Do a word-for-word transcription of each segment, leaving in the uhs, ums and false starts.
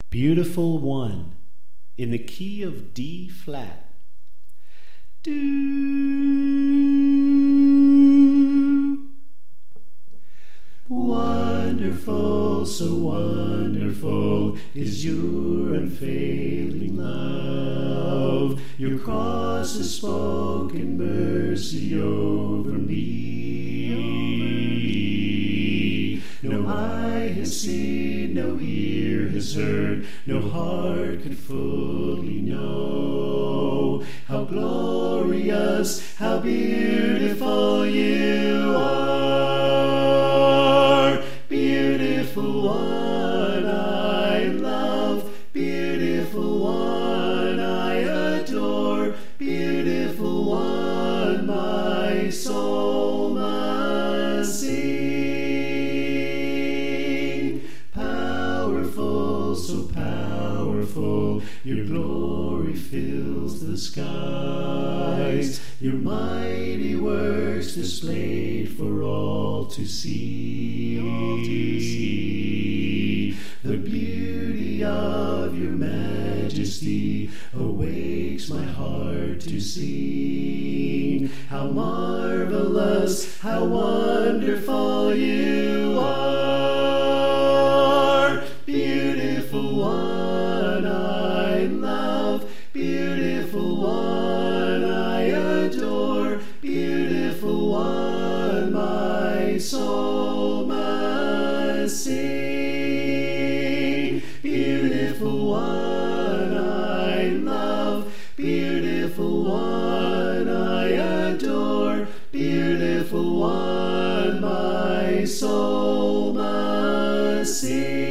Beautiful One in the key of D flat. Do. Wonderful, so wonderful is your unfailing love. Your cross has spoken mercy over me. No eye has seen, no ear has heard, no heart could fully know how glorious, how beautiful you are. Beautiful One I love, beautiful One I adore, beautiful One my soul must sing. Powerful, so powerful, your glory fills the skies, your mighty works displayed for all to see. All to see. The beauty of your majesty awakes my heart to sing. How marvelous, how wonderful you are. Beautiful One I love, beautiful One I adore, beautiful One my soul must sing. Beautiful One I love, beautiful One I adore, beautiful One my soul must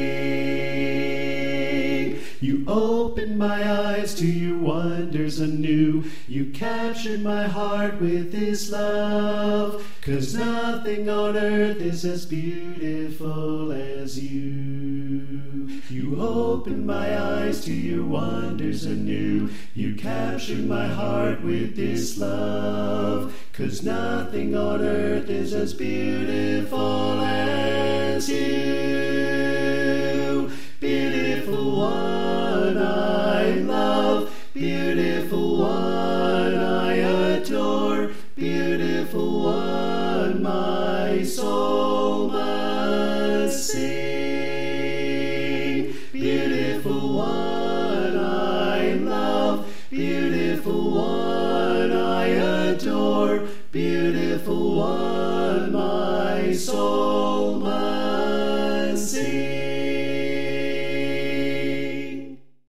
sing. You opened my eyes to your wonders anew. You captured my heart with this love, 'cause nothing on earth is as beautiful as you. You opened my eyes to your wonders anew. You captured my heart with this love, 'cause nothing on earth is as beautiful as you. Beautiful One I love, beautiful One I adore, beautiful One my soul must sing. Beautiful One I love, beautiful One I adore, beautiful One my soul must